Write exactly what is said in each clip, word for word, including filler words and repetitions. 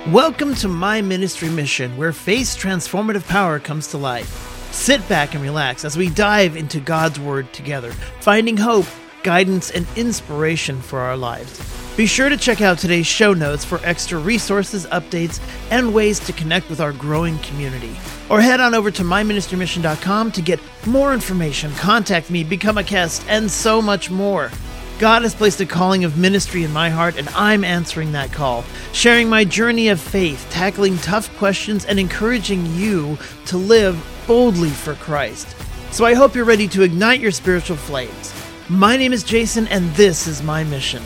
Welcome to My Ministry Mission, where faith's transformative power comes to life. Sit back and relax as we dive into God's Word together, finding hope, guidance, and inspiration for our lives. Be sure to check out today's show notes for extra resources, updates, and ways to connect with our growing community. Or head on over to my ministry mission dot com to get more information, contact me, become a guest, and so much more. God has placed a calling of ministry in my heart, and I'm answering that call, sharing my journey of faith, tackling tough questions, and encouraging you to live boldly for Christ. So I hope you're ready to ignite your spiritual flames. My name is Jason, and this is my mission.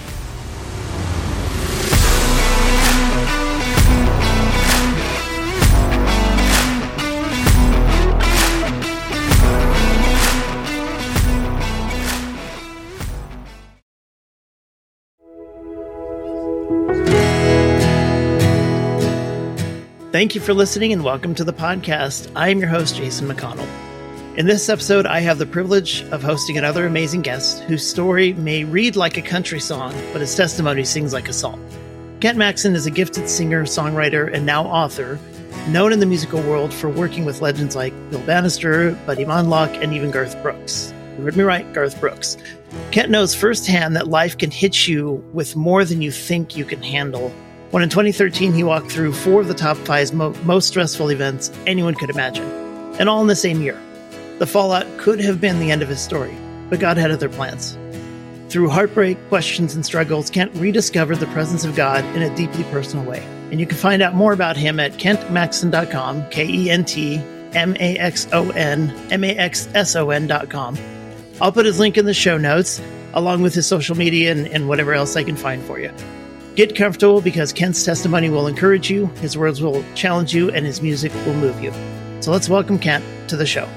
Thank you for listening and welcome to the podcast. I am your host, Jason McConnell. In this episode, I have the privilege of hosting another amazing guest whose story may read like a country song, but his testimony sings like a psalm. Kent Maxon is a gifted singer, songwriter, and now author, known in the musical world for working with legends like Bill Bannister, Buddy Monlock, and even Garth Brooks. You heard me right, Garth Brooks. Kent knows firsthand that life can hit you with more than you think you can handle. When in twenty thirteen, he walked through four of the top five mo- most stressful events anyone could imagine, and all in the same year. The fallout could have been the end of his story, but God had other plans. Through heartbreak, questions, and struggles, Kent rediscovered the presence of God in a deeply personal way. And you can find out more about him at kent maxon dot com, K E N T M A X O N M A X S O N dot com. I'll put his link in the show notes, along with his social media and, and whatever else I can find for you. Get comfortable because Kent's testimony will encourage you, his words will challenge you, and his music will move you. So let's welcome Kent to the show.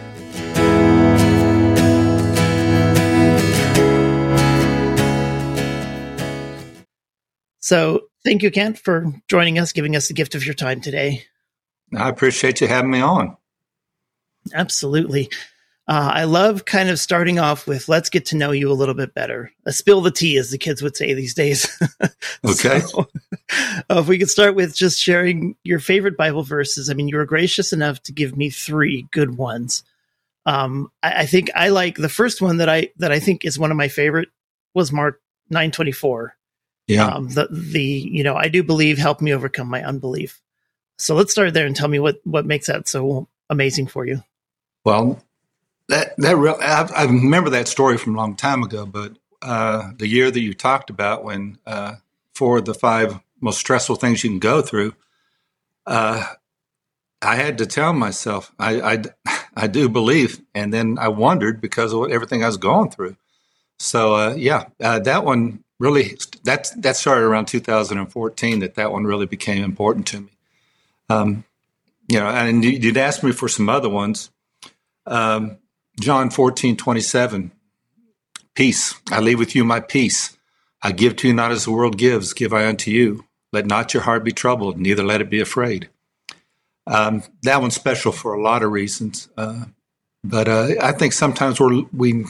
So thank you, Kent, for joining us, giving us the gift of your time today. I appreciate you having me on. Absolutely. Uh, I love kind of starting off with, let's get to know you a little bit better. A spill the tea, as the kids would say these days. Okay. So, uh, if we could start with just sharing your favorite Bible verses. I mean, you were gracious enough to give me three good ones. Um, I, I think I like the first one that I that I think is one of my favorite was Mark nine twenty-four. Yeah. Um, the the you know I do believe, help me overcome my unbelief. So let's start there and tell me what what makes that so amazing for you. Well. That that real, I, I remember that story from a long time ago, but uh, the year that you talked about, when uh, four of the five most stressful things you can go through, uh, I had to tell myself, I, I, I do believe, and then I wondered because of everything I was going through. So uh, yeah, uh, that one really that that started around two thousand fourteen. That that one really became important to me. Um, you know, and you'd asked me for some other ones. Um, John fourteen twenty-seven, peace, I leave with you my peace. I give to you not as the world gives, give I unto you. Let not your heart be troubled, neither let it be afraid. Um, that one's special for a lot of reasons. Uh, but uh, I think sometimes we're, we,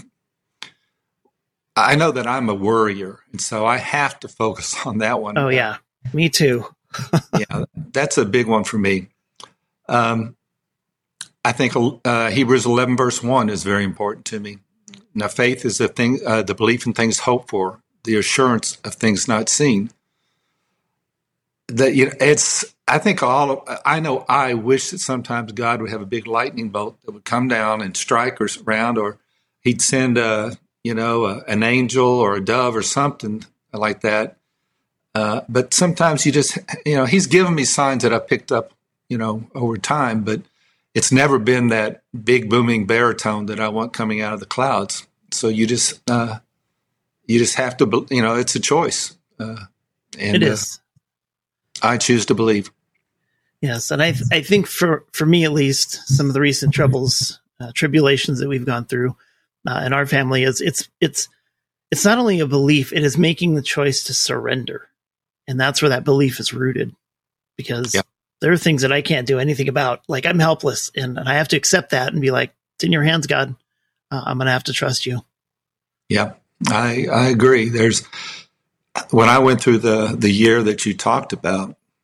I know that I'm a worrier, and so I have to focus on that one. Oh, yeah, me too. Yeah, that's a big one for me. Um, I think uh, Hebrews eleven verse one is very important to me. Now, faith is the thing, uh, the belief in things hoped for, the assurance of things not seen. That you know, it's. I think all. Of, I know. I wish that sometimes God would have a big lightning bolt that would come down and strike us around, or He'd send a, you know, a, an angel or a dove or something like that. Uh, but sometimes you just, you know, He's given me signs that I've picked up, you know, over time, but. It's never been that big booming baritone that I want coming out of the clouds. So you just, uh, you just have to, you know, it's a choice. Uh, and it is. Uh, I choose to believe. Yes, and I, th- I think for for me at least, some of the recent troubles, uh, tribulations that we've gone through uh, in our family is it's it's it's not only a belief; it is making the choice to surrender, and that's where that belief is rooted. Because. Yeah. There are things that I can't do anything about. Like I'm helpless, and, and I have to accept that and be like, it's in your hands, God. Uh, I'm going to have to trust you. Yeah, I, I agree. There's when I went through the, the year that you talked about,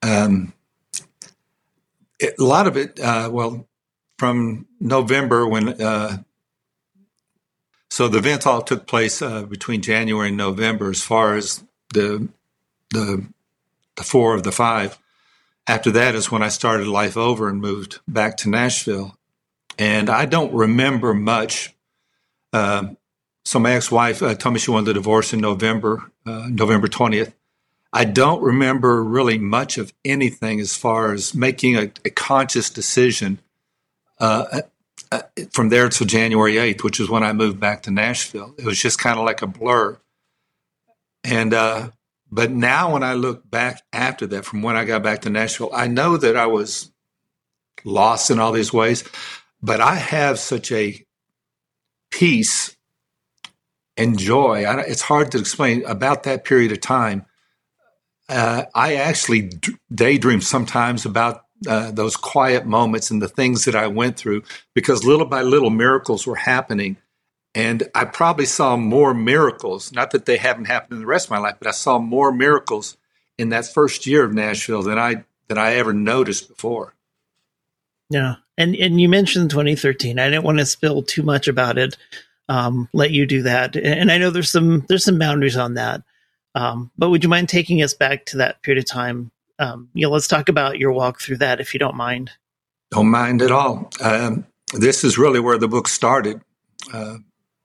um, it, a lot of it, uh, well, from November when, uh, so the events all took place uh, between January and November as far as the, the, the four of the five. After that is when I started life over and moved back to Nashville. And I don't remember much. Uh, so my ex-wife uh, told me she wanted a divorce in November, uh, November twentieth. I don't remember really much of anything as far as making a, a conscious decision uh, uh, from there till January eighth, which is when I moved back to Nashville. It was just kind of like a blur. And uh But now when I look back after that, from when I got back to Nashville, I know that I was lost in all these ways, but I have such a peace and joy. I, it's hard to explain about that period of time. Uh, I actually d- daydream sometimes about uh, those quiet moments and the things that I went through, because little by little miracles were happening. And I probably saw more miracles, not that they haven't happened in the rest of my life, but I saw more miracles in that first year of Nashville than I than I ever noticed before. Yeah. And and you mentioned twenty thirteen. I didn't want to spill too much about it. Um, let you do that. And I know there's some there's some boundaries on that. Um, but would you mind taking us back to that period of time? Um, you know, let's talk about your walk through that, if you don't mind. Don't mind at all. Um, this is really where the book started. Uh,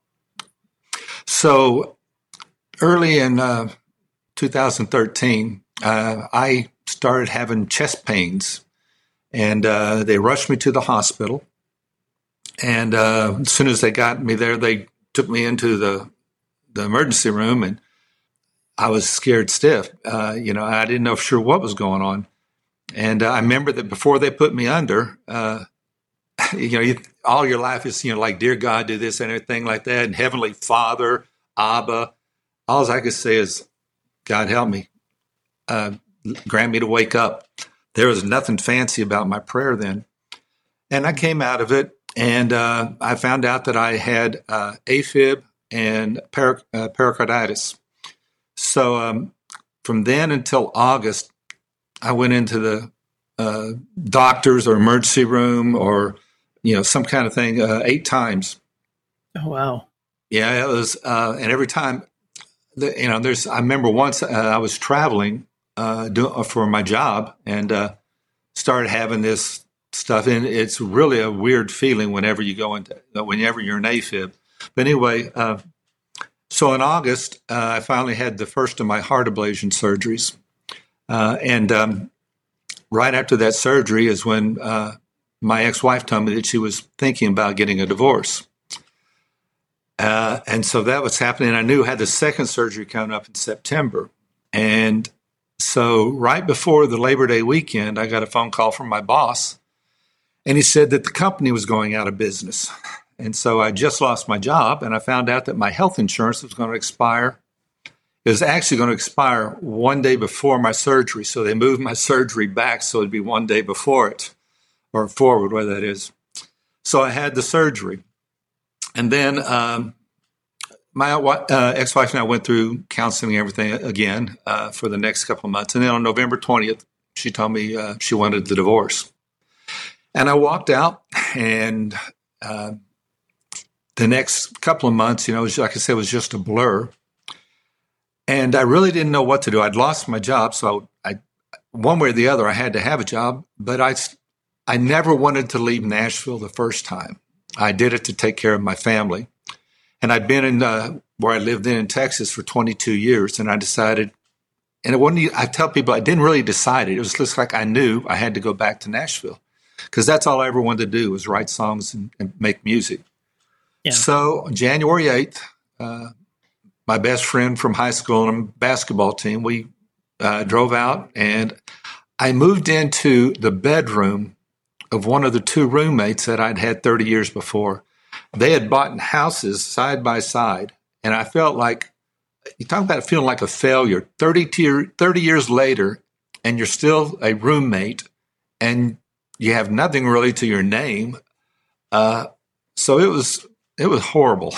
So early in uh, two thousand thirteen, uh, I started having chest pains, and uh, they rushed me to the hospital. And uh, as soon as they got me there, they took me into the the emergency room, and I was scared stiff. Uh, you know, I didn't know for sure what was going on. And uh, I remember that before they put me under, uh, you know, you, all your life is, you know, like, dear God, do this and everything like that. And Heavenly Father, Abba, all I could say is, God help me, uh, grant me to wake up. There was nothing fancy about my prayer then. And I came out of it, and uh, I found out that I had uh, AFib and peric- uh, pericarditis. So um, from then until August, I went into the uh, doctor's or emergency room or, you know, some kind of thing uh, eight times. Oh, wow. Yeah, it was, uh, and every time, the, you know, there's, I remember once uh, I was traveling uh, do, for my job and uh, started having this stuff, and it's really a weird feeling whenever you go into, whenever you're in AFib. But anyway, uh, so in August, uh, I finally had the first of my heart ablation surgeries. Uh, and um, right after that surgery is when uh, my ex-wife told me that she was thinking about getting a divorce. Uh, and so that was happening. I knew I had the second surgery coming up in September. And so right before the Labor Day weekend, I got a phone call from my boss, and he said that the company was going out of business. And so I just lost my job, and I found out that my health insurance was going to expire. It was actually going to expire one day before my surgery. So they moved my surgery back so it'd be one day before it, or forward, where that is. So I had the surgery. And then um, my uh, ex-wife and I went through counseling and everything again uh, for the next couple of months. And then on November twentieth, she told me uh, she wanted the divorce. And I walked out, and uh, the next couple of months, you know, it was, like I said, it was just a blur. And I really didn't know what to do. I'd lost my job, so I, one way or the other, I had to have a job. But I, I never wanted to leave Nashville the first time. I did it to take care of my family. And I'd been in uh, where I lived in in Texas for twenty-two years, and I decided, and it wasn't, I tell people I didn't really decide it. It was just like I knew I had to go back to Nashville, because that's all I ever wanted to do was write songs and, and make music. Yeah. So on January eighth, uh, my best friend from high school and basketball team, we uh, drove out, and I moved into the bedroom of one of the two roommates that I'd had thirty years before. They had bought houses side by side, and I felt like, you talk about feeling like a failure, thirty, tier, thirty years later, and you're still a roommate, and you have nothing really to your name. Uh, so it was it was horrible.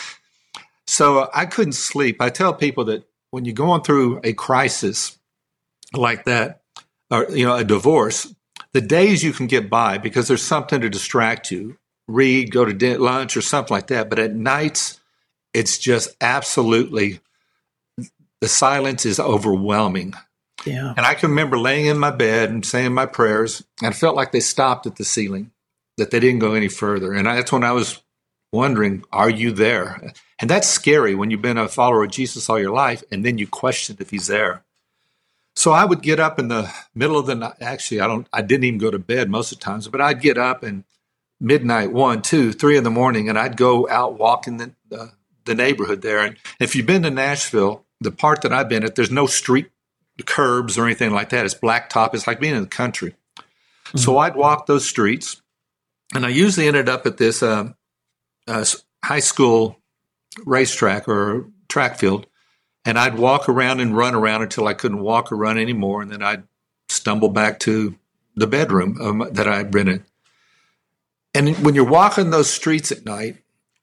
So I couldn't sleep. I tell people that when you're going through a crisis like that, or, you know, a divorce, the days you can get by because there's something to distract you, read, go to dinner, lunch or something like that. But at nights, it's just absolutely, the silence is overwhelming. Yeah. And I can remember laying in my bed and saying my prayers, and I felt like they stopped at the ceiling, that they didn't go any further. And that's when I was wondering, are you there? And that's scary when you've been a follower of Jesus all your life, and then you question if he's there. So I would get up in the middle of the night. Actually, I don't. I didn't even go to bed most of the times, but I'd get up and midnight, one, two, three in the morning, and I'd go out walking the, the, the neighborhood there. And if you've been to Nashville, the part that I've been at, there's no street curbs or anything like that. It's blacktop. It's like being in the country. Mm-hmm. So I'd walk those streets, and I usually ended up at this uh, uh, high school racetrack or track field. And I'd walk around and run around until I couldn't walk or run anymore. And then I'd stumble back to the bedroom um, that I'd been in. And when you're walking those streets at night,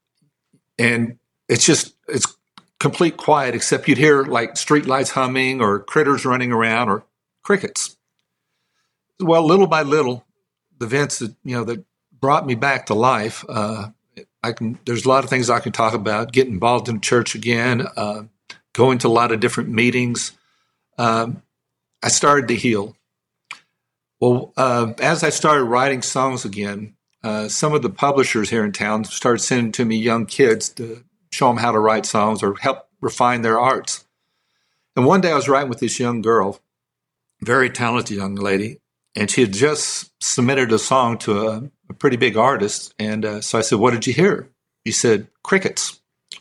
and it's just, it's complete quiet, except you'd hear like street lights humming or critters running around or crickets. Well, little by little, the events that, you know, that brought me back to life, uh, I can, there's a lot of things I can talk about, get involved in church again, uh, going to a lot of different meetings. Um, I started to heal. Well, uh, as I started writing songs again, uh, some of the publishers here in town started sending to me young kids to show them how to write songs or help refine their arts. And one day I was writing with this young girl, very talented young lady, and she had just submitted a song to a, a pretty big artist. And uh, so I said, "What did you hear?" She said, "Crickets."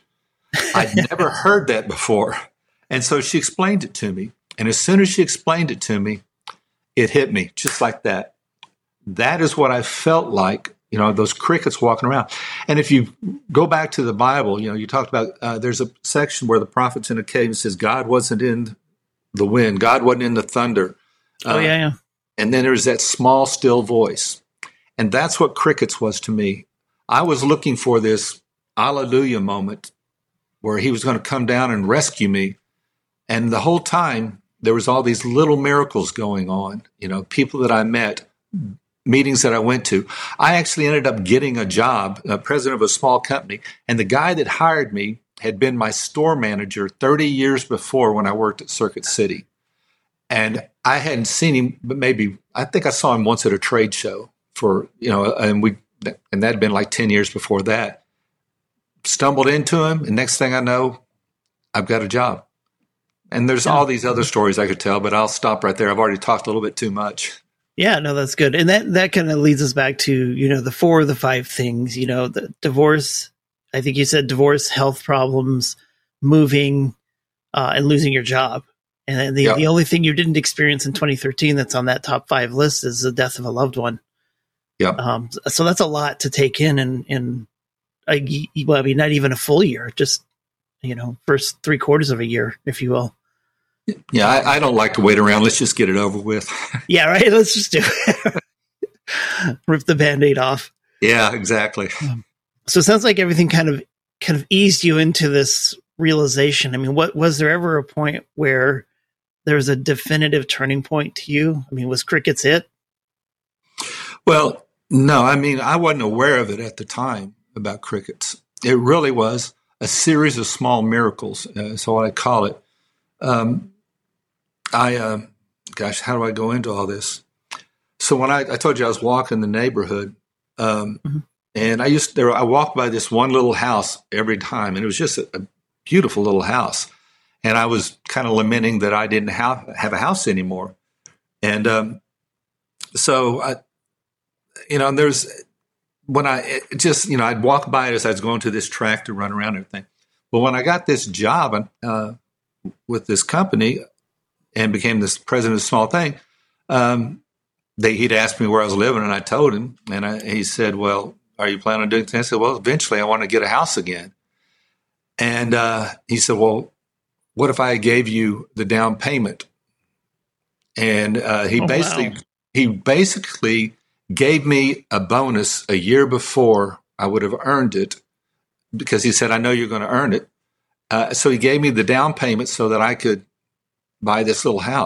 I'd never heard that before. And so she explained it to me. And as soon as she explained it to me, it hit me just like that. That is what I felt like, you know, those crickets walking around. And if you go back to the Bible, you know, you talked about, uh, there's a section where the prophet's in a cave and says, God wasn't in the wind. God wasn't in the thunder. Oh, uh, yeah, yeah. And then there's that small, still voice. And that's what crickets was to me. I was looking for this hallelujah moment where he was going to come down and rescue me. And the whole time, there was all these little miracles going on, you know, people that I met, meetings that I went to. I actually ended up getting a job, uh, president of a small company, and the guy that hired me had been my store manager thirty years before when I worked at Circuit City. And I hadn't seen him, but maybe, I think I saw him once at a trade show for, you know, and we, and that had been like ten years before that. Stumbled into him, and next thing I know, I've got a job. And there's yeah. all these other stories I could tell, but I'll stop right there. I've already talked a little bit too much. Yeah, no, that's good. And that, that kind of leads us back to, you know, the four of the five things, you know, the divorce. I think you said divorce, health problems, moving, uh, and losing your job. And the, yeah. the only thing you didn't experience in twenty thirteen that's on that top five list is the death of a loved one. Yeah. Um, so that's a lot to take in, and, and a, well, I mean, not even a full year, just, you know, first three quarters of a year, if you will. Yeah, I, I don't like to wait around. Let's just get it over with. Yeah, right. Let's just do it. Rip the Band-Aid off. Yeah, exactly. Um, so it sounds like everything kind of kind of eased you into this realization. I mean, what was there ever a point where there was a definitive turning point to you? I mean, was crickets it? Well, no. I mean, I wasn't aware of it at the time about crickets. It really was a series of small miracles. Uh, so what I call it. Um, I, uh, gosh, how do I go into all this? So when I, I told you I was walking the neighborhood, um, mm-hmm. and I used there, I walked by this one little house every time, and it was just a, a beautiful little house. And I was kind of lamenting that I didn't have, have a house anymore. And um, so, I, you know, there's when I it just, you know, I'd walk by it as I was going to this track to run around and everything. But when I got this job uh, with this company and became this president of a small thing, um, they, he'd asked me where I was living, and I told him. And I, he said, "Well, are you planning on doing things?" I said, "Well, eventually I want to get a house again." And uh, he said, "Well, what if I gave you the down payment?" And uh, he oh, basically wow. he basically gave me a bonus a year before I would have earned it, because he said, "I know you're going to earn it." Uh, so he gave me the down payment so that I could buy this little house.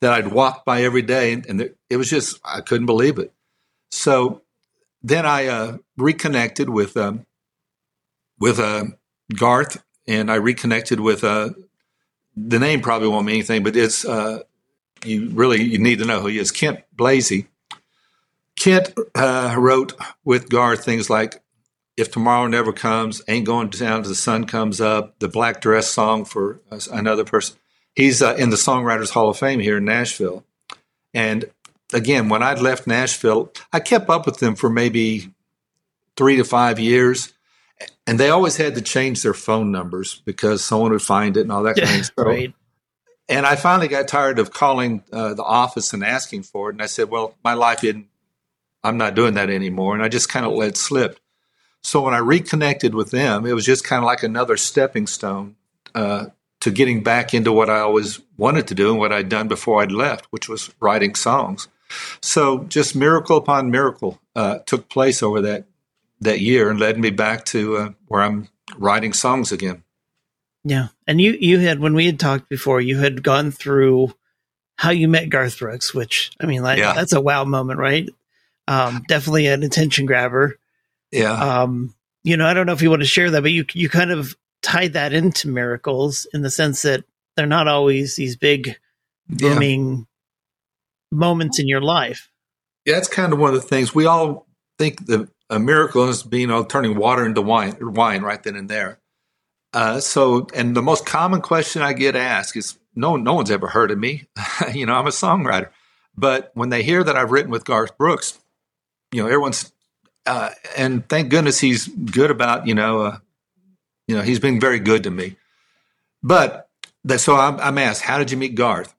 that I'd walk by every day, and, and it was just, I couldn't believe it. So then I uh, reconnected with um, with uh, Garth, and I reconnected with uh, the name probably won't mean anything, but it's uh, you really you need to know who he is. Kent Blasey. Kent uh, wrote with Garth things like "If Tomorrow Never Comes," "Ain't Going Down Till the Sun Comes Up," the Black Dress song for uh, another person. He's uh, in the Songwriters Hall of Fame here in Nashville. And again, when I'd left Nashville, I kept up with them for maybe three to five years. And they always had to change their phone numbers because someone would find it and all that kind of stuff. Right. And I finally got tired of calling uh, the office and asking for it. And I said, well, my life isn't, I'm not doing that anymore. And I just kind of let it slip. So when I reconnected with them, it was just kind of like another stepping stone uh, to getting back into what I always wanted to do and what I'd done before I'd left, which was writing songs. So just miracle upon miracle uh, took place over that that year and led me back to uh, where I'm writing songs again. Yeah. And you, you had, when we had talked before, you had gone through how you met Garth Brooks, which, I mean, like, yeah. that's a wow moment, right? Um, definitely an attention grabber. Yeah. Um, you know, I don't know if you want to share that, but you, you kind of tied that into miracles in the sense that they're not always these big booming yeah. moments in your life. Yeah. That's kind of one of the things we all think the, a miracle is being, you know, turning water into wine, wine right then and there. Uh, so, and the most common question I get asked is, no, no one's ever heard of me. You know, I'm a songwriter. But when they hear that I've written with Garth Brooks, you know, everyone's, uh, and thank goodness he's good about, you know, uh, you know, he's been very good to me. But that, so I'm, I'm asked, how did you meet Garth?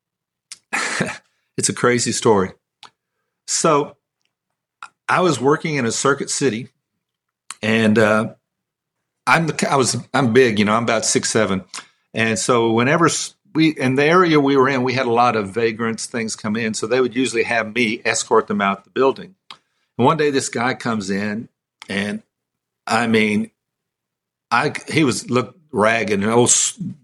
It's a crazy story. So I was working in a Circuit City, and uh, I'm the, I was I'm big, you know, I'm about six seven, and so whenever we in the area we were in, we had a lot of vagrants, things come in, so they would usually have me escort them out the building. And one day, this guy comes in, and I mean, I he was looked ragged and old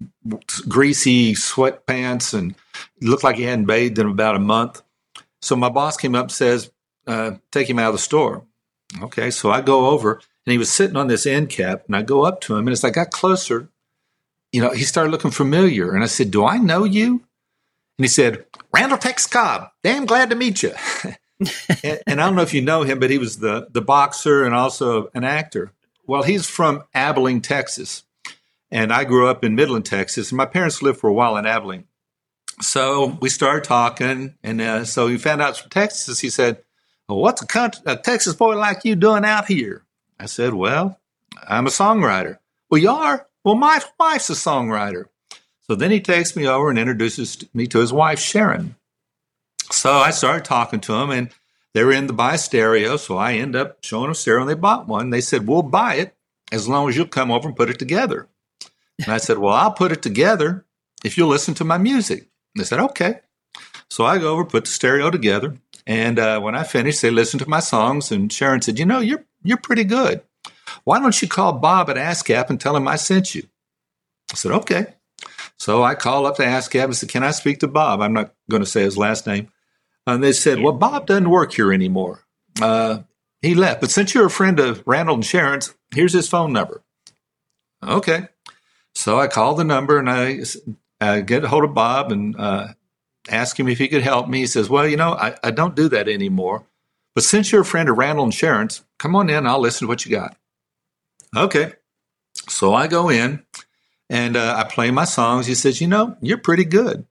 greasy sweatpants, and looked like he hadn't bathed in about a month. So my boss came up and says, Uh, take him out of the store. Okay, so I go over, and he was sitting on this end cap, and I go up to him, and as I got closer, you know, he started looking familiar, and I said, do I know you? And he said, Randall Tex Cobb, damn glad to meet you. and, and I don't know if you know him, but he was the, the boxer and also an actor. Well, he's from Abilene, Texas, and I grew up in Midland, Texas, and my parents lived for a while in Abilene. So we started talking, and uh, so he found out from Texas. He said, well, what's a, country, a Texas boy like you doing out here? I said, well, I'm a songwriter. Well, you are? Well, my wife's a songwriter. So then he takes me over and introduces me to his wife, Sharon. So I started talking to him, and they were in to buy a stereo. So I end up showing them a stereo, and they bought one. They said, we'll buy it as long as you'll come over and put it together. And I said, well, I'll put it together if you'll listen to my music. And they said, okay. So I go over, put the stereo together. And uh, when I finished, they listened to my songs, and Sharon said, you know, you're you're pretty good. Why don't you call Bob at ASCAP and tell him I sent you? I said, okay. So I called up to ASCAP and said, can I speak to Bob? I'm not going to say his last name. And they said, well, Bob doesn't work here anymore. Uh, he left. But since you're a friend of Randall and Sharon's, here's his phone number. Okay. So I called the number, and I uh, get a hold of Bob and uh ask him if he could help me. He says, well, you know, I, I don't do that anymore. But since you're a friend of Randall and Sharon's, come on in. I'll listen to what you got. Okay. So I go in, and uh, I play my songs. He says, you know, you're pretty good.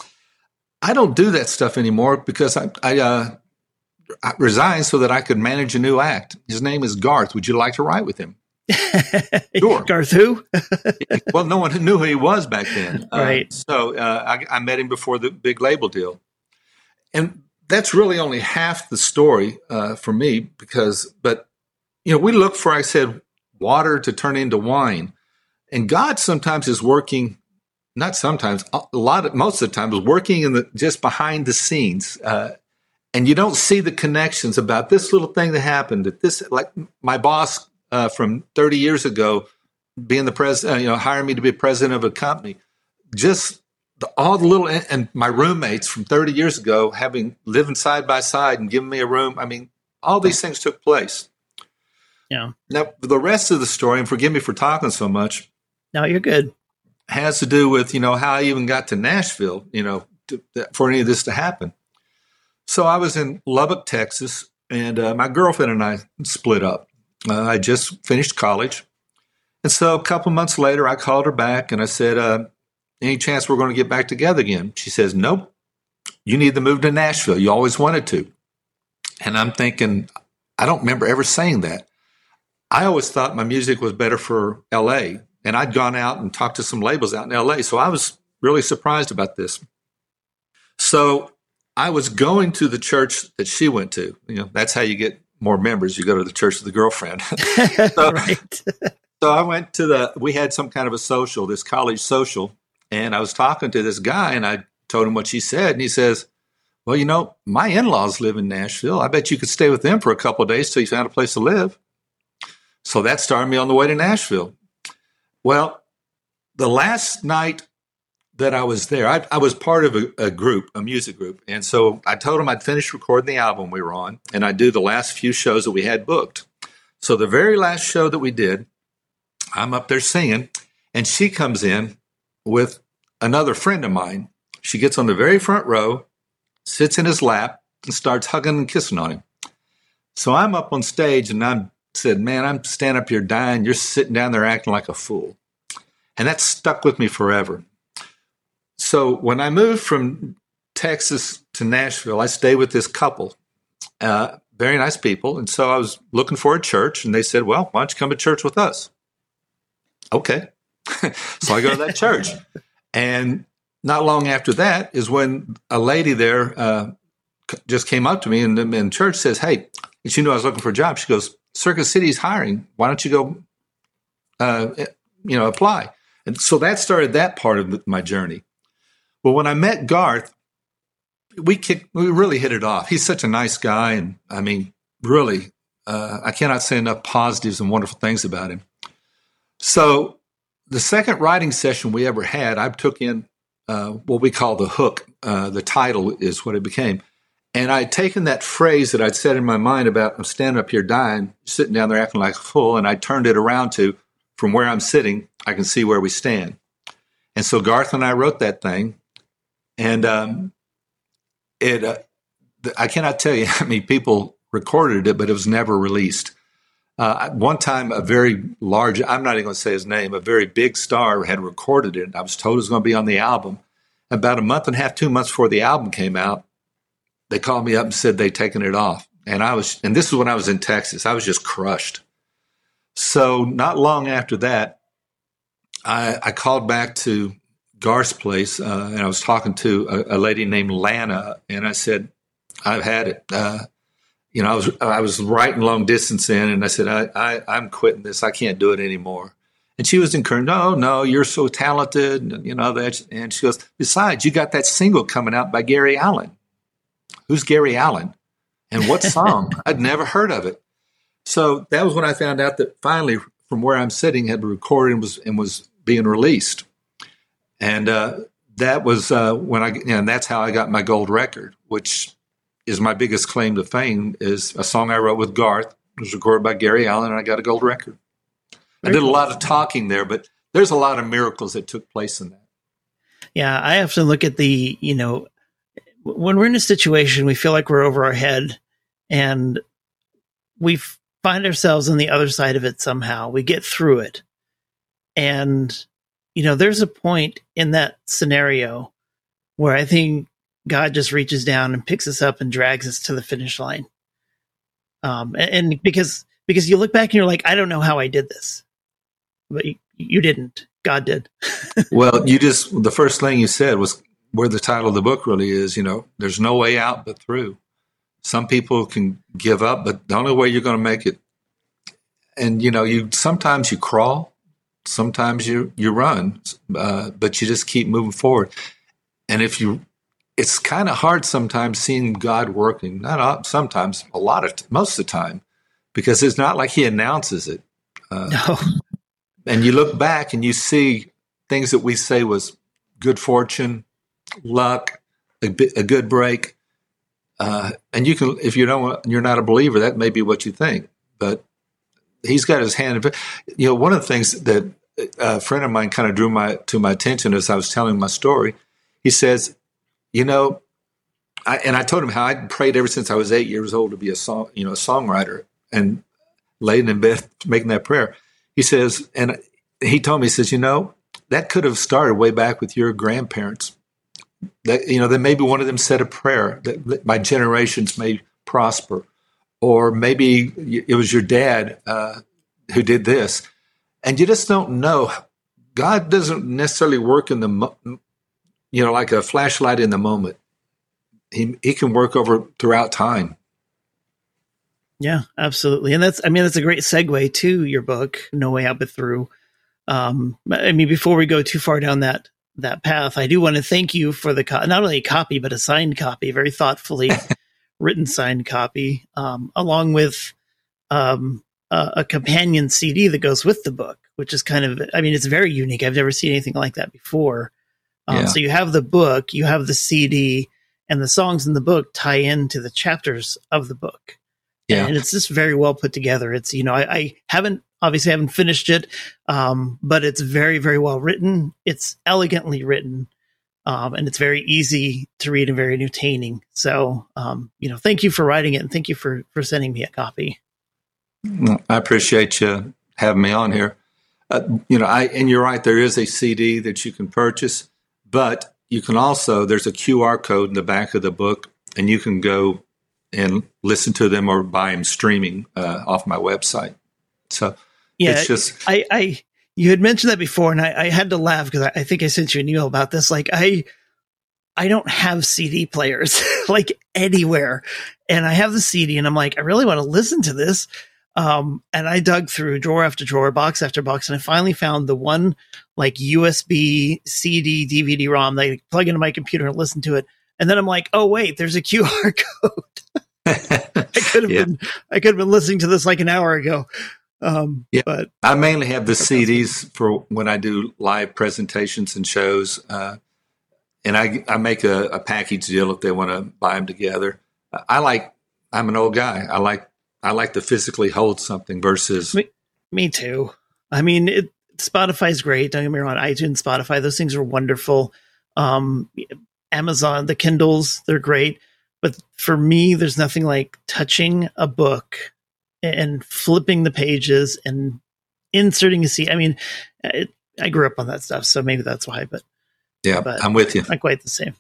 I don't do that stuff anymore because I, I, uh, I resigned so that I could manage a new act. His name is Garth. Would you like to write with him? Sure. Garth who? Well, no one knew who he was back then. Right. Uh, so uh, I, I met him before the big label deal. And that's really only half the story uh, for me because, but, you know, we look for, I said, water to turn into wine. And God sometimes is working, not sometimes, a lot of, most of the time is working in the, just behind the scenes. Uh, and you don't see the connections about this little thing that happened, that this, like my boss Uh, from thirty years ago, being the president, you know, hiring me to be president of a company. Just the, all the little, and my roommates from thirty years ago, having living side by side and giving me a room. I mean, all these things took place. Yeah. Now, the rest of the story, and forgive me for talking so much. No, you're good. Has to do with, you know, how I even got to Nashville, you know, to, for any of this to happen. So I was in Lubbock, Texas, and uh, my girlfriend and I split up. Uh, I just finished college. And so a couple months later, I called her back and I said, uh, any chance we're going to get back together again? She says, nope, you need to move to Nashville. You always wanted to. And I'm thinking, I don't remember ever saying that. I always thought my music was better for L A, and I'd gone out and talked to some labels out in L A, so I was really surprised about this. So I was going to the church that she went to. You know, that's how you get more members. You go to the church of the girlfriend. so, Right. so I went to the, we had some kind of a social, this college social, and I was talking to this guy, and I told him what she said, and he says, well, you know, my in-laws live in Nashville. I bet you could stay with them for a couple of days till you found a place to live. So that started me on the way to Nashville. Well, the last night that I was there, I, I was part of a, a group, a music group. And so I told them I'd finished recording the album we were on, and I'd do the last few shows that we had booked. So the very last show that we did, I'm up there singing, and she comes in with another friend of mine. She gets on the very front row, sits in his lap, and starts hugging and kissing on him. So I'm up on stage, and I'm said, man, I'm standing up here dying. You're sitting down there acting like a fool. And that stuck with me forever. So when I moved from Texas to Nashville, I stayed with this couple, uh, very nice people. And so I was looking for a church, and they said, well, why don't you come to church with us? Okay. So I go to that church. And not long after that is when a lady there uh, just came up to me in, in church, says, hey, and she knew I was looking for a job. She goes, Circus City's hiring. Why don't you go, uh, you know, apply? And so that started that part of my journey. Well, when I met Garth, we kicked, we really hit it off. He's such a nice guy. And I mean, really, uh, I cannot say enough positives and wonderful things about him. So the second writing session we ever had, I took in uh, what we call the hook. Uh, the title is what it became. And I'd taken that phrase that I'd said in my mind about I'm standing up here dying, sitting down there acting like a fool, and I turned it around to, from where I'm sitting, I can see where we stand. And so Garth and I wrote that thing, and um, it uh, I cannot tell you how many people recorded it, but it was never released. Uh, one time, a very large, I'm not even going to say his name, a very big star had recorded it. I was told it was going to be on the album. About a month and a half, two months before the album came out, they called me up and said they'd taken it off. And I was, and this is when I was in Texas. I was just crushed. So not long after that, I, I called back to Garth's place, uh, and I was talking to a, a lady named Lana, and I said, I've had it. Uh, you know, I was I was writing long distance in, and I said, I, I, I'm quitting this. I can't do it anymore. And she was encouraging, no, no, you're so talented, and, you know, that. And she goes, besides, you got that single coming out by Gary Allan. Who's Gary Allan? And what song? I'd never heard of it. So that was when I found out that finally, from where I'm sitting, had been recorded and was, and was being released. And uh, that was uh, when I, you know, and that's how I got my gold record, which is my biggest claim to fame, is a song I wrote with Garth. It was recorded by Gary Allan, and I got a gold record. Very I did a lot of talking there, but there's a lot of miracles that took place in that. Yeah, I often look at the, you know, when we're in a situation, we feel like we're over our head, and we find ourselves on the other side of it somehow. We get through it. And, you know, there's a point in that scenario where I think God just reaches down and picks us up and drags us to the finish line. Um, and, and because, because you look back and you're like, I don't know how I did this, but you, you didn't. God did. Well, you just, the first thing you said was where the title of the book really is, you know, there's no way out but through. Some people can give up, but the only way you're going to make it. And, you know, you, sometimes you crawl, sometimes you, you run, uh, but you just keep moving forward. And if you, it's kind of hard sometimes seeing God working, not all, sometimes, a lot of, most of the time, because it's not like he announces it. Uh, no. And you look back and you see things that we say was good fortune, luck, a, bit, a good break. Uh, and you can, if you don't, you're not a believer, that may be what you think. But he's got his hand. You know, one of the things that a friend of mine kind of drew my to my attention as I was telling my story, he says, you know, I, and I told him how I'd prayed ever since I was eight years old to be a song, you know, a songwriter, and laid in bed making that prayer. He says, and he told me, he says, you know, that could have started way back with your grandparents. That, you know, that maybe one of them said a prayer that my generations may prosper, or maybe it was your dad uh, who did this, and you just don't know. God doesn't necessarily work in the, mo- you know, like a flashlight in the moment. He he can work over throughout time. Yeah, absolutely, and that's I mean that's a great segue to your book, No Way Out But Through. Um, I mean, before we go too far down that. that path, I do want to thank you for the co- not only a copy, but a signed copy, very thoughtfully written signed copy, um, along with um, a, a companion C D that goes with the book, which is kind of, I mean, it's very unique. I've never seen anything like that before. Um, yeah. So you have the book, you have the C D, and the songs in the book tie into the chapters of the book. Yeah. And it's just very well put together. It's, you know, I, I haven't, obviously haven't finished it, um, but it's very, very well written. It's elegantly written, um, and it's very easy to read and very entertaining. So, um, you know, thank you for writing it, and thank you for, for sending me a copy. I appreciate you having me on here. Uh, you know, I and you're right, there is a C D that you can purchase, but you can also, there's a Q R code in the back of the book, and you can go and listen to them or buy them streaming uh, off my website. So, yeah, it's just, I, I, you had mentioned that before, and I, I had to laugh because I, I think I sent you an email about this. Like, I, I don't have C D players like anywhere, and I have the C D, and I'm like, I really want to listen to this. Um, and I dug through drawer after drawer, box after box, and I finally found the one like U S B C D D V D ROM that I plug into my computer and listen to it. And then I'm like, oh wait, there's a Q R code. I could have yeah. been, I could have been listening to this like an hour ago. Um, yeah, but I mainly have the C Ds for when I do live presentations and shows, uh, and I I make a, a package deal if they want to buy them together. I like. I'm an old guy. I like. I like to physically hold something versus. Me, me too. I mean, it, Spotify's great. Don't get me wrong. iTunes, Spotify, those things are wonderful. Um, Amazon, the Kindles, they're great. But for me, there's nothing like touching a book and flipping the pages and inserting a seat. I mean, it, I grew up on that stuff, so maybe that's why. But yeah, but I'm with you. Not quite the same.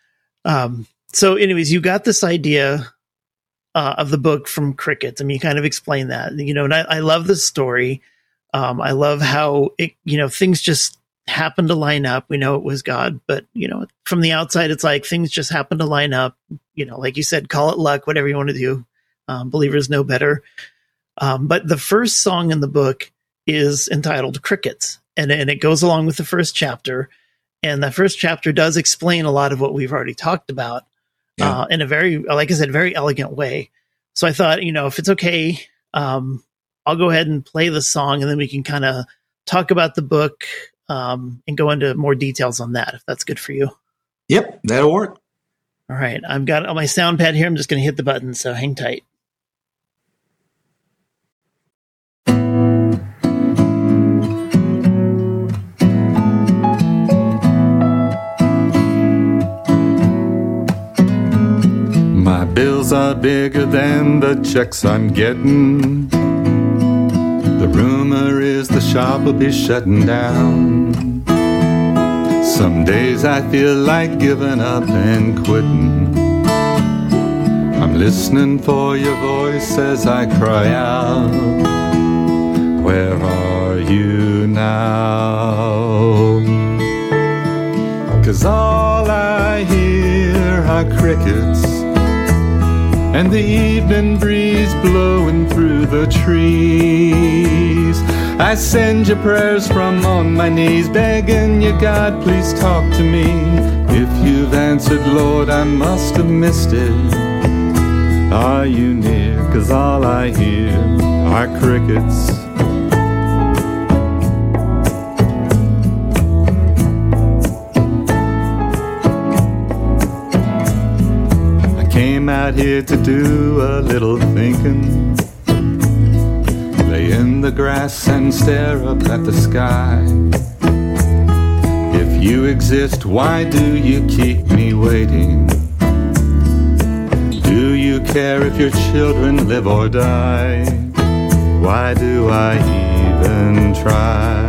Um, so, anyways, you got this idea uh, of the book from Crickets. I mean, you kind of explain that, you know. And I, I love the story. Um, I love how it, you know, things just happen to line up. We know it was God, but you know, from the outside, it's like things just happen to line up. You know, like you said, call it luck, whatever you want to do. Um, believers know better. Um, but the first song in the book is entitled Crickets, and, and it goes along with the first chapter. And the first chapter does explain a lot of what we've already talked about yeah. uh, in a very, like I said, very elegant way. So I thought, you know, if it's okay, um, I'll go ahead and play the song, and then we can kind of talk about the book um, and go into more details on that, if that's good for you. Yep, that'll work. All right. I've got it on my sound pad here. I'm just going to hit the button, so hang tight. My bills are bigger than the checks I'm getting. The rumor is the shop will be shutting down. Some days I feel like giving up and quitting. I'm listening for your voice as I cry out, where are you now? 'Cause all I hear are crickets and the evening breeze blowing through the trees. I send you prayers from on my knees, begging you, God, please talk to me. If you've answered, Lord, I must have missed it. Are you near? 'Cause all I hear are crickets. came out here to do a little thinking. Lay in the grass and stare up at the sky. If you exist, why do you keep me waiting? Do you care if your children live or die? Why do I even try?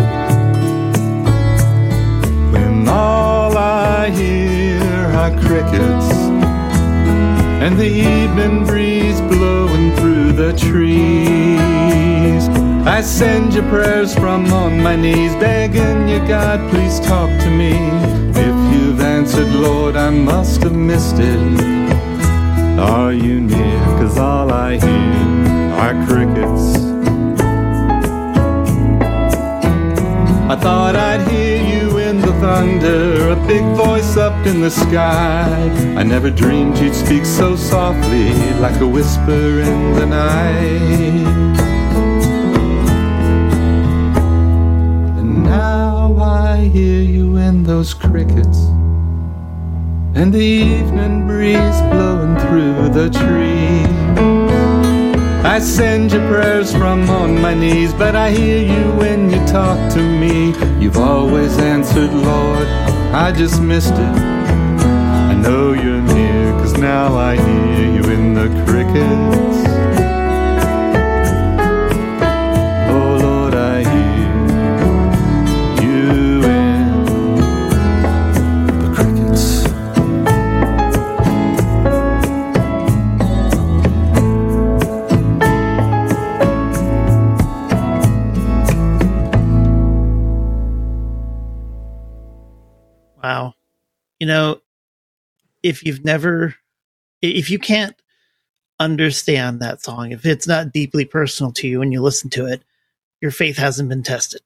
When all I hear are crickets and the evening breeze blowing through the trees, I send you prayers from on my knees, begging you, God, please talk to me. If you've answered, Lord, I must have missed it. Are you near? 'Cause all I hear are crickets. I thought I'd hear you in the thunder, a big voice up in the sky. I never dreamed you'd speak so softly, like a whisper in the night. And now I hear you in those crickets, and the evening breeze blowing through the trees. I send you prayers from on my knees, but I hear you when you talk to me. You've always answered, Lord, I just missed it. I know you're near, 'cause now I hear you in the crickets. Oh Lord, I hear you in the crickets. Wow. You know, if you've never, if you can't understand that song, if it's not deeply personal to you when you listen to it, your faith hasn't been tested.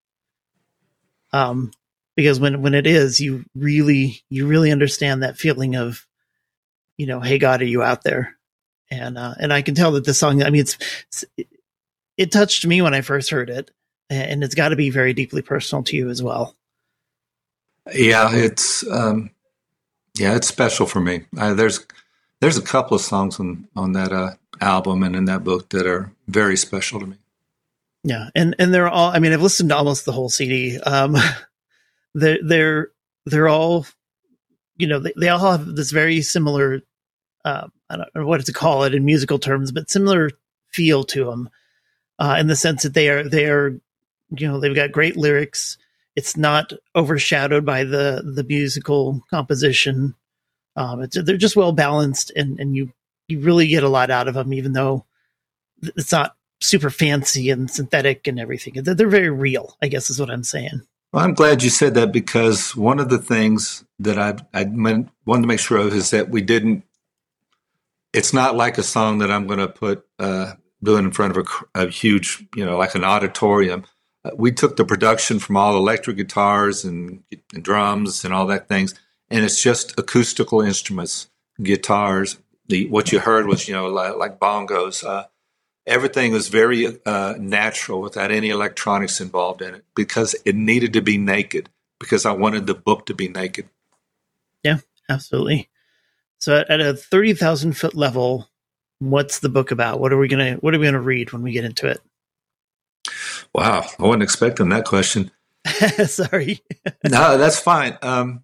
Um, because when, when it is, you really, you really understand that feeling of, you know, hey, God, are you out there? And, uh, and I can tell that the song, I mean, it's, it, it touched me when I first heard it, and it's got to be very deeply personal to you as well. Yeah, it's um, yeah, it's special for me. Uh, there's there's a couple of songs on on that uh, album and in that book that are very special to me. Yeah, and and they're all. I mean, I've listened to almost the whole C D. Um, they're they're they're all, you know, they, they all have this very similar. Uh, I don't know what to call it in musical terms, but similar feel to them, uh, in the sense that they are they are, you know, they've got great lyrics. It's not overshadowed by the, the musical composition. Um, it's, they're just well balanced, and, and you, you really get a lot out of them, even though it's not super fancy and synthetic and everything. They're, they're very real, I guess is what I'm saying. Well, I'm glad you said that, because one of the things that I I wanted to make sure of is that we didn't. It's not like a song that I'm going to put uh, doing in front of a, a huge, you know, like an auditorium. Uh, we took the production from all electric guitars and, and drums and all that things, and it's just acoustical instruments, guitars. The what you heard was, you know, like, like bongos. Uh, everything was very uh, natural without any electronics involved in it, because it needed to be naked, because I wanted the book to be naked. Yeah, absolutely. So at, at a thirty thousand foot level, what's the book about? What are we gonna What are we gonna read when we get into it? Wow, I wasn't expecting that question. Sorry. No, that's fine. Um,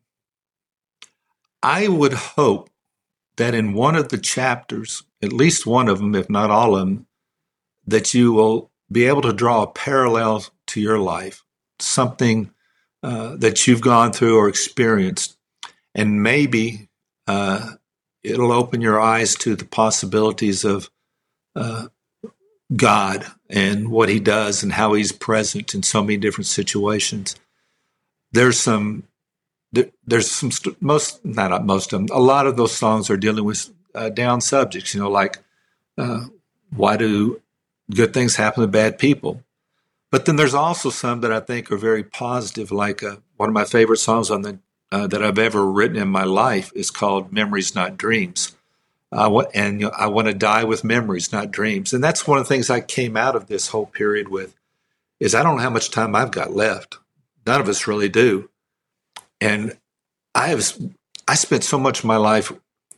I would hope that in one of the chapters, at least one of them, if not all of them, that you will be able to draw a parallel to your life, something uh, that you've gone through or experienced, and maybe uh, it'll open your eyes to the possibilities of uh, God and what he does and how he's present in so many different situations. There's some, there, there's some, most, not most of them, a lot of those songs are dealing with uh, down subjects, you know, like uh, why do good things happen to bad people? But then there's also some that I think are very positive, like uh, one of my favorite songs on the uh, that I've ever written in my life is called Memories, Not Dreams. Uh, what, and you know, I want to die with memories, not dreams. And that's one of the things I came out of this whole period with, is I don't know how much time I've got left. None of us really do. And I have, I spent so much of my life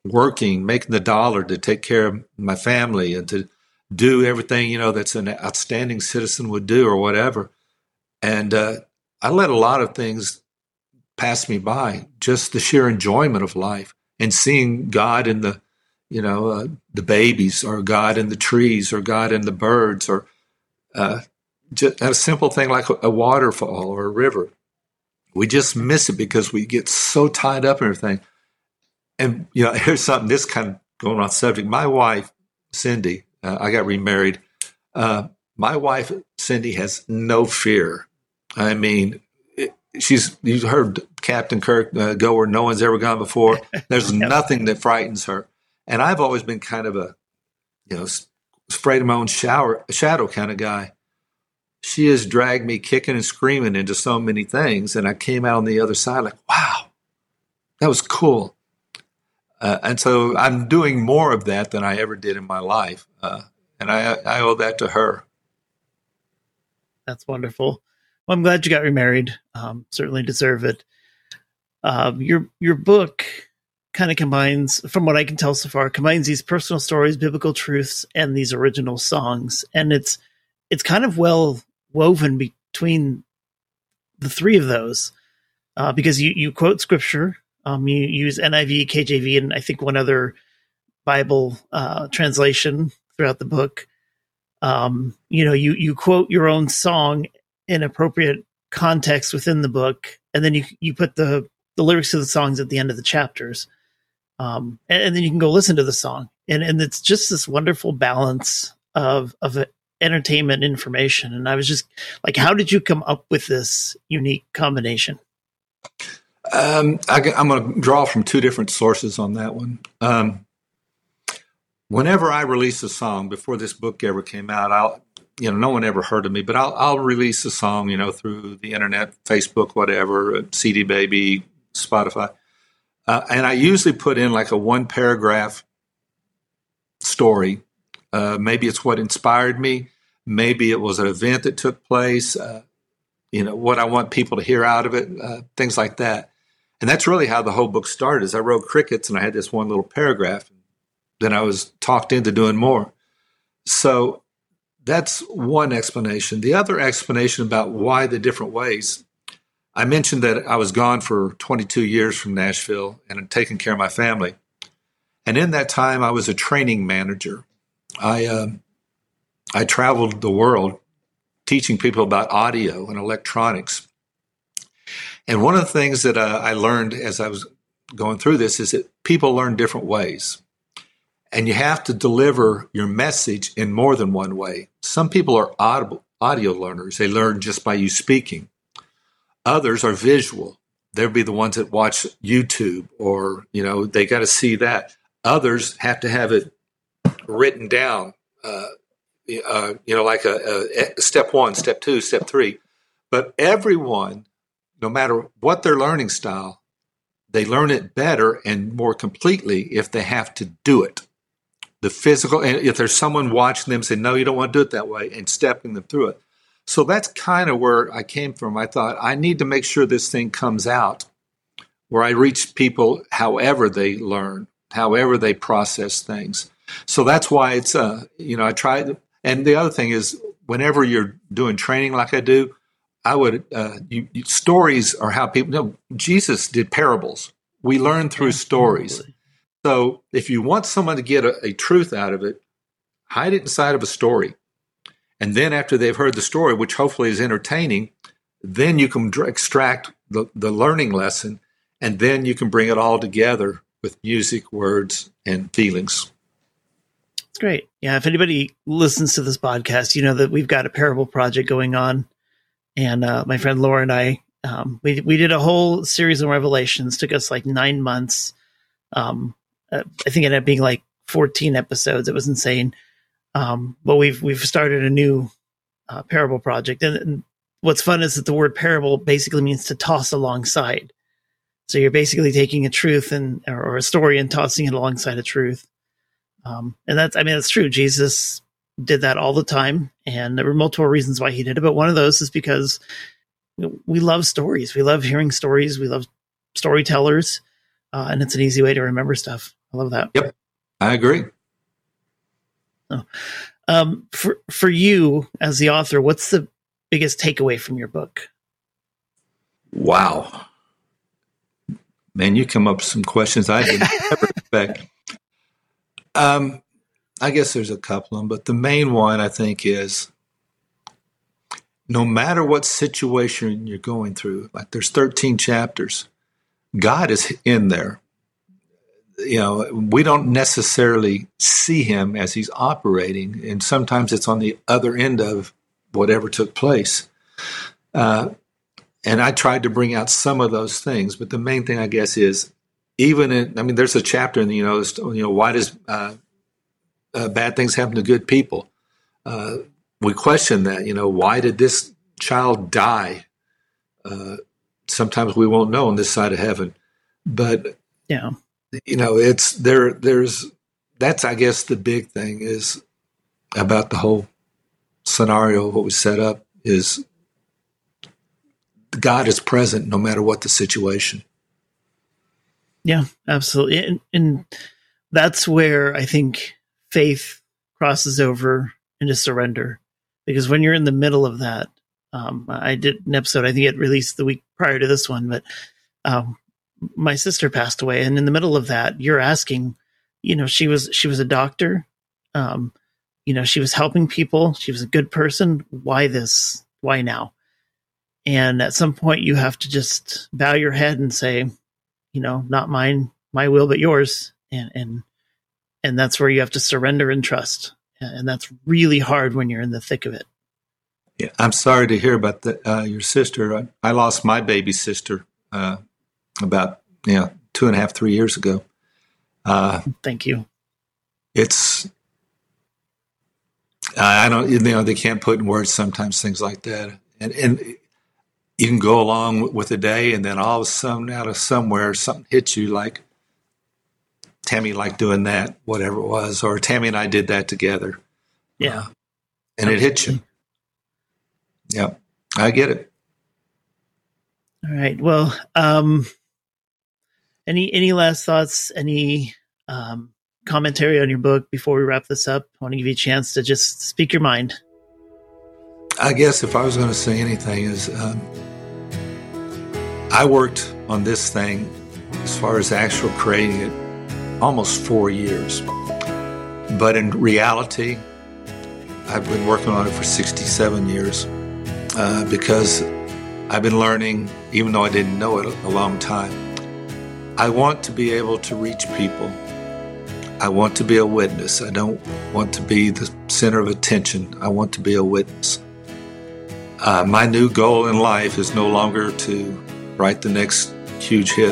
working, making the dollar to take care of my family and to do everything, you know, that's an outstanding citizen would do or whatever. And uh, I let a lot of things pass me by, just the sheer enjoyment of life and seeing God in the, you know, uh, the babies, or God in the trees, or God in the birds, or uh, just a simple thing like a, a waterfall or a river. We just miss it because we get so tied up in everything. And, you know, here's something, this kind of going on subject. My wife, Cindy, uh, I got remarried. Uh, my wife, Cindy, has no fear. I mean, it, she's, you've heard Captain Kirk uh, go where no one's ever gone before. There's yep. nothing that frightens her. And I've always been kind of a, you know, afraid of my own shower, shadow kind of guy. She has dragged me kicking and screaming into so many things. And I came out on the other side like, wow, that was cool. Uh, and so I'm doing more of that than I ever did in my life. Uh, and I, I owe that to her. That's wonderful. Well, I'm glad you got remarried. Um, certainly deserve it. Uh, your, your book kind of combines, from what I can tell so far, combines these personal stories, biblical truths, and these original songs. And it's, it's kind of well woven between the three of those, uh, because you, you quote scripture, um, you use N I V, K J V, and I think one other Bible, uh, translation throughout the book. Um, you know, you, you quote your own song in appropriate context within the book. And then you, you put the, the lyrics to the songs at the end of the chapters. Um, and, and then you can go listen to the song, and, and it's just this wonderful balance of, of entertainment information. And I was just like, how did you come up with this unique combination? Um, I, I'm going to draw from two different sources on that one. Um, whenever I release a song, before this book ever came out, I'll, you know, no one ever heard of me, but I'll, I'll release a song, you know, through the internet, Facebook, whatever, C D Baby, Spotify. Uh, and I usually put in like a one paragraph story. Uh, maybe it's what inspired me. Maybe it was an event that took place, uh, you know, what I want people to hear out of it, uh, things like that. And that's really how the whole book started, is I wrote Crickets and I had this one little paragraph. Then I was talked into doing more. So that's one explanation. The other explanation about why the different ways, I mentioned that I was gone for twenty-two years from Nashville and had taken care of my family. And in that time, I was a training manager. I uh, I traveled the world teaching people about audio and electronics. And one of the things that uh, I learned as I was going through this is that people learn different ways. And you have to deliver your message in more than one way. Some people are audible, audio learners. They learn just by you speaking. Others are visual. They'll be the ones that watch YouTube, or, you know, they got to see that. Others have to have it written down, uh, uh, you know, like a, a step one, step two, step three. But everyone, no matter what their learning style, they learn it better and more completely if they have to do it. The physical, and if there's someone watching them say, no, you don't want to do it that way, and stepping them through it. So that's kind of where I came from. I thought, I need to make sure this thing comes out where I reach people however they learn, however they process things. So that's why it's, uh, you know, I tried. And the other thing is, whenever you're doing training like I do, I would, uh, you, you, stories are how people, you know, Jesus did parables. We learn through stories. So if you want someone to get a, a truth out of it, hide it inside of a story. And then after they've heard the story, which hopefully is entertaining, then you can dr- extract the, the learning lesson, and then you can bring it all together with music, words, and feelings. It's great. Yeah, if anybody listens to this podcast, you know that we've got a parable project going on. And uh, my friend Laura and I, um, we we did a whole series of Revelations. Took us like nine months. Um, uh, I think it ended up being like fourteen episodes. It was insane. Um, but we've we've started a new uh, parable project, and, and what's fun is that the word parable basically means to toss alongside. So you're basically taking a truth and or, or a story and tossing it alongside a truth. Um, and that's I mean that's true. Jesus did that all the time, and there were multiple reasons why he did it. But one of those is because you know, we love stories. We love hearing stories. We love storytellers, uh, and it's an easy way to remember stuff. I love that. Yep, I agree. So, um, for for you as the author, what's the biggest takeaway from your book? Wow. Man, you come up with some questions I didn't ever expect. Um, I guess there's a couple of them, but the main one I think is no matter what situation you're going through, like there's thirteen chapters, God is in there. You know, we don't necessarily see him as he's operating, and sometimes it's on the other end of whatever took place. Uh, and I tried to bring out some of those things, but the main thing, I guess, is even in, I mean, there's a chapter in, you know, you know, why does uh, uh, bad things happen to good people? Uh, we question that, you know, why did this child die? Uh, sometimes we won't know on this side of heaven, but yeah. You know, it's there, there's, that's, I guess, the big thing is about the whole scenario, what we set up is God is present no matter what the situation. Yeah, absolutely. And, and that's where I think faith crosses over into surrender, because when you're in the middle of that, um, I did an episode, I think it released the week prior to this one, but, um, my sister passed away, and in the middle of that, you're asking, you know, she was, she was a doctor. Um, you know, she was helping people. She was a good person. Why this? Why now? And at some point you have to just bow your head and say, you know, not mine, my will, but yours. And, and, and that's where you have to surrender and trust. And that's really hard when you're in the thick of it. Yeah. I'm sorry to hear about the, uh, your sister. I, I lost my baby sister, uh, about, you know, two and a half, three years ago. Uh, Thank you. It's, I don't, you know, they can't put in words sometimes things like that. And, and you can go along with the day, and then all of a sudden out of somewhere, something hits you like, Tammy liked doing that, whatever it was, or Tammy and I did that together. Yeah. Uh, and it hits you. Yeah, I get it. All right. Well, um, Any any last thoughts, any um, commentary on your book before we wrap this up? I want to give you a chance to just speak your mind. I guess if I was going to say anything is um, I worked on this thing as far as actual creating it almost four years. But in reality, I've been working on it for sixty-seven years uh, because I've been learning, even though I didn't know it a long time. I want to be able to reach people. I want to be a witness. I don't want to be the center of attention. I want to be a witness. Uh, my new goal in life is no longer to write the next huge hit.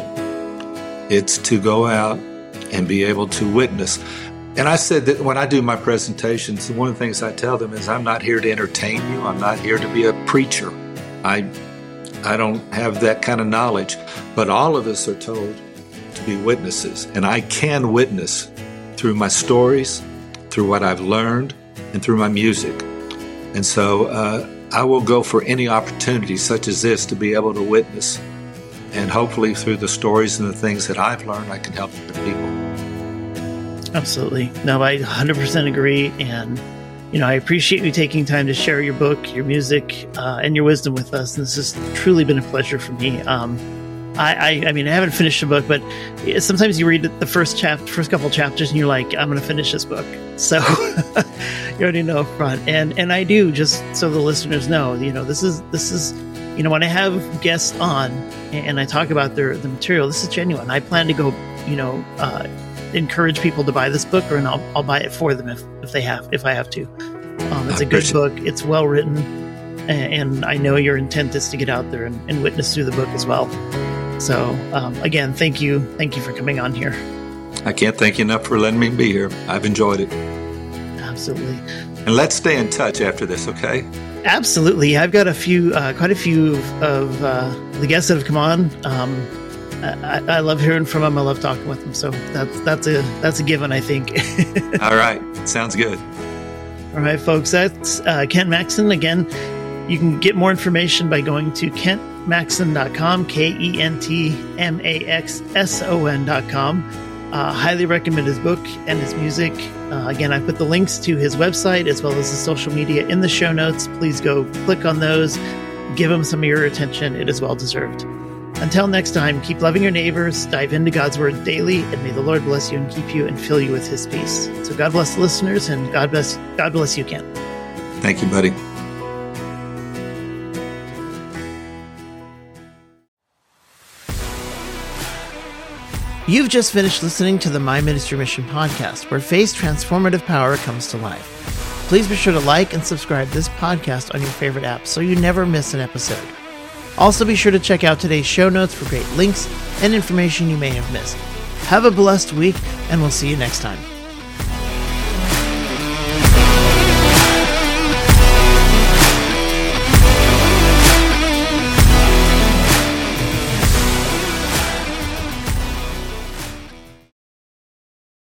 It's to go out and be able to witness. And I said that when I do my presentations, one of the things I tell them is I'm not here to entertain you. I'm not here to be a preacher. I, I don't have that kind of knowledge. But all of us are told to be witnesses. And I can witness through my stories, through what I've learned, and through my music. And so uh, I will go for any opportunity such as this to be able to witness. And hopefully through the stories and the things that I've learned, I can help other people. Absolutely. No, I one hundred percent agree. And, you know, I appreciate you taking time to share your book, your music, uh, and your wisdom with us. And this has truly been a pleasure for me. Um, I, I, I mean, I haven't finished the book, but sometimes you read the first chapter, first couple chapters, and you're like, I'm going to finish this book. So you already know up front. And, and I do, just so the listeners know, you know, this is, this is, you know, when I have guests on and I talk about their, the material, this is genuine. I plan to go, you know, uh, encourage people to buy this book, or and I'll, I'll buy it for them if, if they have, if I have to. Um, it's a good book. It's well written. And I know your intent is to get out there and, and witness through the book as well. So, um, again, thank you. Thank you for coming on here. I can't thank you enough for letting me be here. I've enjoyed it. Absolutely. And let's stay in touch after this, okay? Absolutely. I've got a few, uh, quite a few of uh, the guests that have come on. Um, I, I love hearing from them. I love talking with them. So that's that's a that's a given, I think. All right. Sounds good. All right, folks. That's uh, Kent Maxson. Again, you can get more information by going to kent maxson dot com, K E N T M A X S O N dot com. Uh, highly recommend his book and his music. Uh, again, I put the links to his website as well as his social media in the show notes. Please go click on those. Give him some of your attention. It is well deserved. Until next time, keep loving your neighbors, dive into God's word daily, and may the Lord bless you and keep you and fill you with his peace. So God bless the listeners, and God bless, God bless you, Ken. Thank you, buddy. You've just finished listening to the My Ministry Mission podcast, where faith's transformative power comes to life. Please be sure to like and subscribe this podcast on your favorite app so you never miss an episode. Also be sure to check out today's show notes for great links and information you may have missed. Have a blessed week, and we'll see you next time.